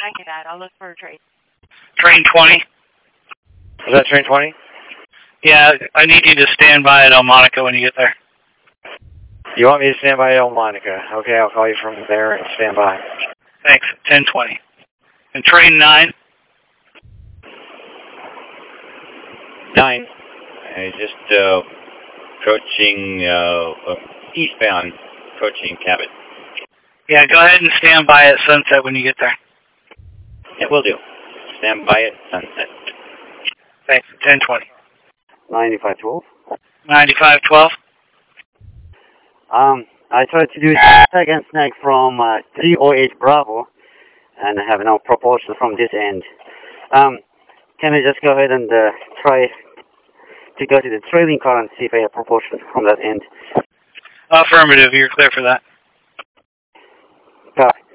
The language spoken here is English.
Copy that. I'll look for a train. Train 20. Is that train 20? Yeah, I need you to stand by at El Monaco when you get there. You want me to stand by El Monica? Okay, I'll call you from there and stand by. Thanks. 10:20. And train 9. 9. Just approaching eastbound, approaching Cabot. Yeah, go ahead and stand by at Sunset when you get there. Yeah, will do. Stand by at Sunset. Thanks. 10:20. 9512. 9512. I tried to do second snag from 308 Bravo, and I have no propulsion from this end. Can I just go ahead and try to go to the trailing car and see if I have propulsion from that end? Affirmative. You're clear for that. Copy.